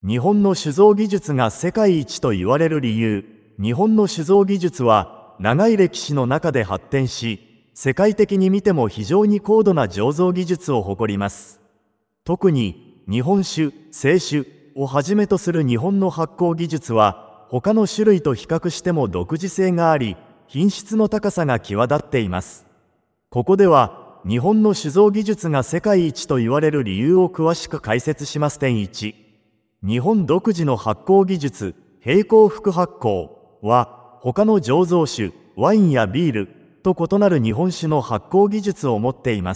日本の酒造技術が世界一と言われる理由。日本の酒造技術は長い歴史の中で発展し、世界的に見ても非常に高度な醸造技術を誇ります。特に日本酒、清酒をはじめとする日本の発酵技術は他の種類と比較しても独自性があり、品質の高さが際立っています。ここでは日本の酒造技術が世界一と言われる理由を詳しく解説します。点1、日本独自の発酵技術、並行副発酵は他の醸造酒、ワインやビールと異なる日本酒の発酵技術を持っています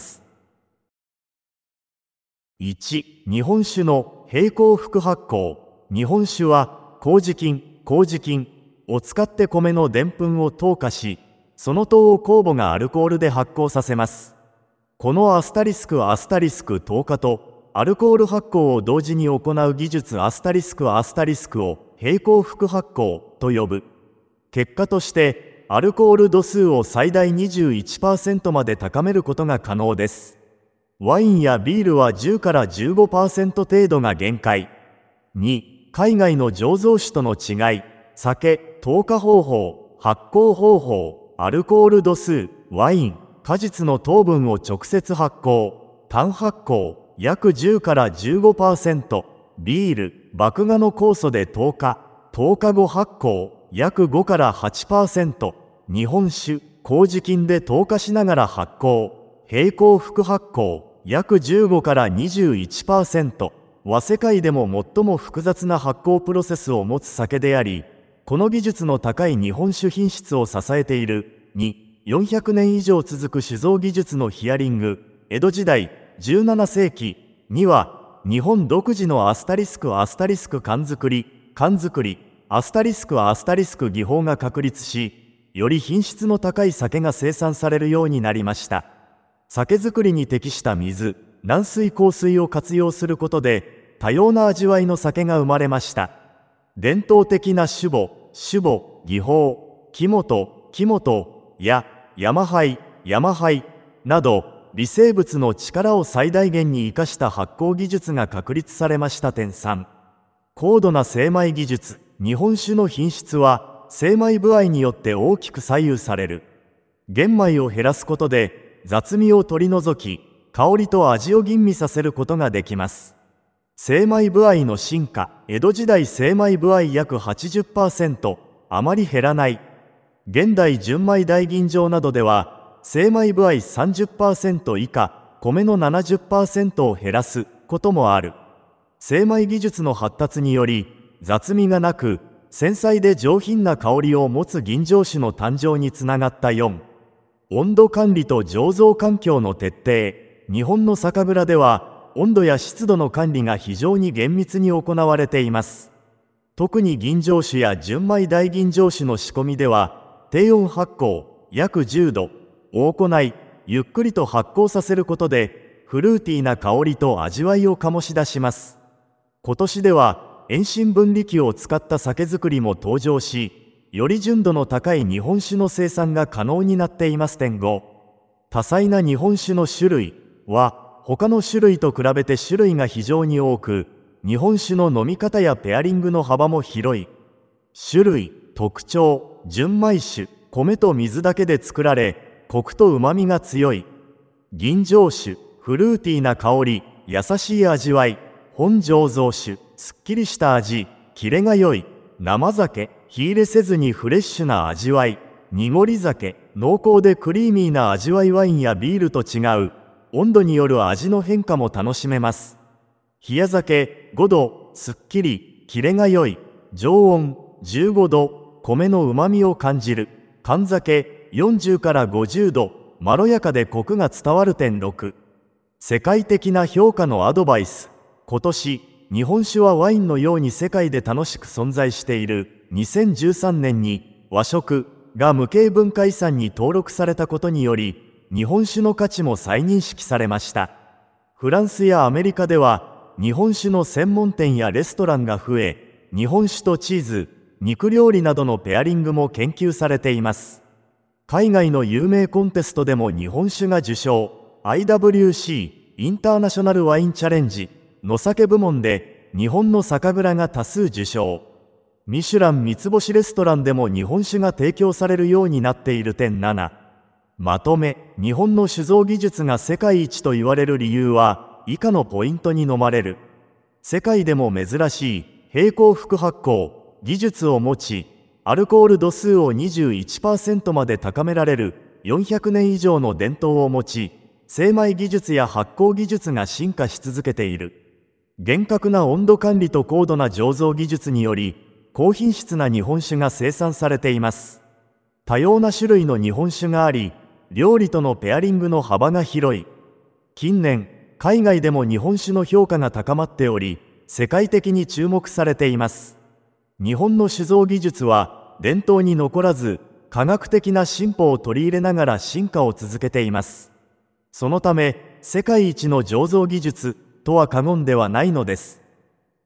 。1、日本酒の並行副発酵。日本酒は麹菌を使って米のでんぷんを糖化し、その糖を酵母がアルコールで発酵させます。このアスタリスク糖化とアルコール発酵を同時に行う技術アスタリスクを並行副発酵と呼ぶ。結果としてアルコール度数を最大 21% まで高めることが可能です。ワインやビールは10から 15% 程度が限界。2、海外の醸造酒との違い。酒、糖化方法、発酵方法、アルコール度数、ワイン、果実の糖分を直接発酵、単発酵、約10から 15%、ビール、麦芽の酵素で糖化後発酵、約5から 8%、日本酒、麹菌で糖化しながら発酵、並行副発酵、約15から 21% は世界でも最も複雑な発酵プロセスを持つ酒であり、この技術の高い日本酒品質を支えている。2、400年以上続く酒造技術のヒアリング。江戸時代、17世紀には日本独自のアスタリスク缶作りアスタリスク技法が確立し、より品質の高い酒が生産されるようになりました。酒造りに適した水、軟水硬水を活用することで多様な味わいの酒が生まれました。伝統的な酒母、技法、木本や山灰など微生物の力を最大限に生かした発酵技術が確立されました。点3、高度な精米技術。日本酒の品質は精米部合によって大きく左右される。玄米を減らすことで雑味を取り除き、香りと味を吟味させることができます。精米部合の進化。江戸時代精米部合約 80%、あまり減らない。現代純米大吟醸などでは精米部合 30% 以下、米の 70% を減らすこともある。精米技術の発達により、雑味がなく、繊細で上品な香りを持つ吟醸酒の誕生につながった。4、温度管理と醸造環境の徹底。日本の酒蔵では、温度や湿度の管理が非常に厳密に行われています。特に吟醸酒や純米大吟醸酒の仕込みでは、低温発酵、約10度。を行い、ゆっくりと発酵させることでフルーティーな香りと味わいを醸し出します。今年では遠心分離機を使った酒造りも登場し、より純度の高い日本酒の生産が可能になっています。点5、多彩な日本酒の種類は他の種類と比べて種類が非常に多く、日本酒の飲み方やペアリングの幅も広い。種類、特徴、純米酒、米と水だけで作られ、コクと旨味が強い。吟醸酒、フルーティーな香り、優しい味わい。本醸造酒、すっきりした味、キレが良い。生酒、火入れせずにフレッシュな味わい。濁り酒、濃厚でクリーミーな味わい。ワインやビールと違う温度による味の変化も楽しめます。冷や酒、5度、すっきり、キレが良い。常温、15度、米の旨味を感じる。燗酒、40から50度、まろやかでコクが伝わる。点6、世界的な評価のアドバイス。今年、日本酒はワインのように世界で楽しく存在している。2013年に和食が無形文化遺産に登録されたことにより、日本酒の価値も再認識されました。フランスやアメリカでは、日本酒の専門店やレストランが増え、日本酒とチーズ、肉料理などのペアリングも研究されています。海外の有名コンテストでも日本酒が受賞。IWC インターナショナルワインチャレンジの酒部門で日本の酒蔵が多数受賞。ミシュラン三つ星レストランでも日本酒が提供されるようになっている点7。まとめ、日本の酒造技術が世界一と言われる理由は、以下のポイントに飲まれる。世界でも珍しい並行副発酵技術を持ち、アルコール度数を 21% まで高められる400年以上の伝統を持ち、精米技術や発酵技術が進化し続けている。厳格な温度管理と高度な醸造技術により、高品質な日本酒が生産されています。多様な種類の日本酒があり、料理とのペアリングの幅が広い。近年、海外でも日本酒の評価が高まっており、世界的に注目されています。日本の酒造技術は伝統に残らず、科学的な進歩を取り入れながら進化を続けています。そのため、世界一の醸造技術とは過言ではないのです。